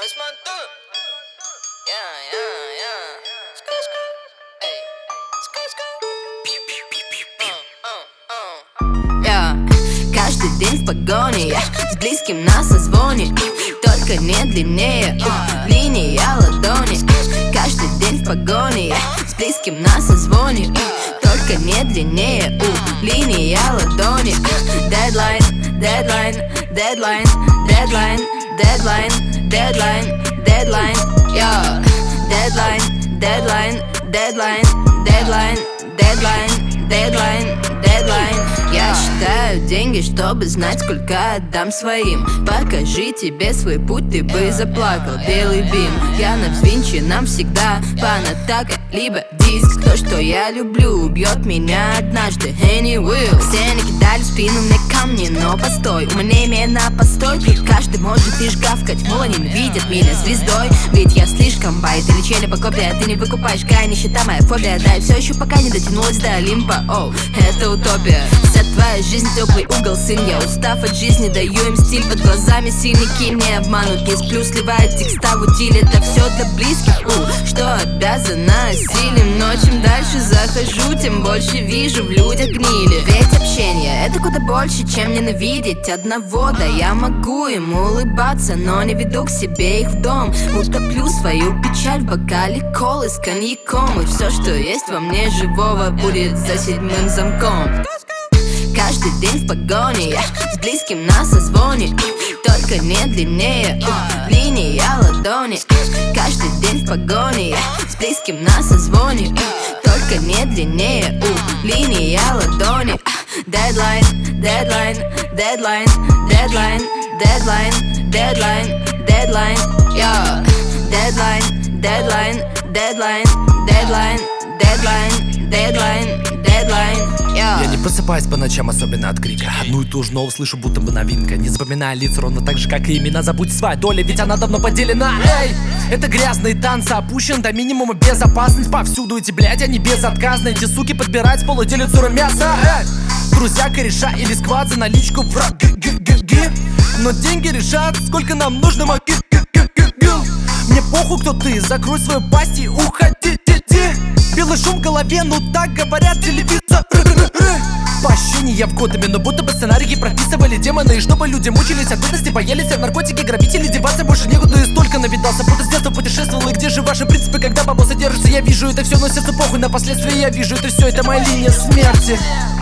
Каждый день в погоне я с близким на созвоне, только не длиннее линия ладони. Каждый день в погоне я с близким на созвоне, только не длиннее линия ладони. Deadline, deadline, deadline, deadline, deadline, deadline, deadline, yo. Deadline, deadline, deadline, deadline, deadline, deadline, deadline. Я считаю деньги, чтобы знать, сколько отдам своим. Покажи тебе свой путь, ты бы заплакал. Белый бим, я на взвинче, нам всегда панатака, либо диск. То, что я люблю, убьет меня однажды. Anyway, все накидали в спину мне камни, но постой, умнее на постой. Тут каждый может лишь гавкать, мол, они видят меня звездой. Ведь я слишком байт, или челя по копия. Ты не выкупаешь гай, нищета моя фобия. Да, и все еще пока не дотянулась до Олимпа. Оу, это утопия. Вся твоя жизнь теплый угол, сын. Я устав от жизни, даю им стиль. Под глазами синяки, не обманут, не сплю, сливает текста в утиль. Это все для близких, что обязана осилим. Но чем дальше захожу, тем больше вижу в людях гнили. Ведь общение — это куда больше, чем ненавидеть одного. Да, я могу им улыбаться, но не веду к себе их в дом. Утоплю свою печаль в бокале колы с коньяком. И все, что есть во мне живого, будет за 7-м замком. Каждый день в погоне я с близким на созвоне, только не длиннее линия ладони. Каждый день в погоне я с близким на созвоне, только не длиннее линия ладони. Deadline, deadline, deadline, deadline, deadline, deadline, deadline, yo. Deadline, deadline, deadline, deadline, deadline, deadline, deadline, yo. Я не просыпаюсь по ночам, особенно от крика. Одну и ту же новую слышу, будто бы новинка. Не запоминая лица ровно так же, как и имена. Забудь своя доля, ведь она давно поделена. Эй, это грязные танцы, опущен до минимума безопасность. Повсюду эти блядь, они безотказны. Эти суки подбирают с пола, делят сырое мясо. Эй, друзья, кореша или сквад за наличку враг. Но деньги решат, сколько нам нужно моги. Мне похуй, кто ты, закрой свою пасть и уходи. Белый шум в голове, ну так говорят телевизор. Поощрение в годами, но будто бы сценарии прописывали демоны. И чтобы люди мучились от бедности, боялись в наркотики, грабители, деваться больше некуда. И столько навидался, будто с детства путешествовал. И где же ваши принципы, когда бабоса держится? Я вижу это все, но сердце похуй на последствия. Я вижу это все, это моя линия смерти.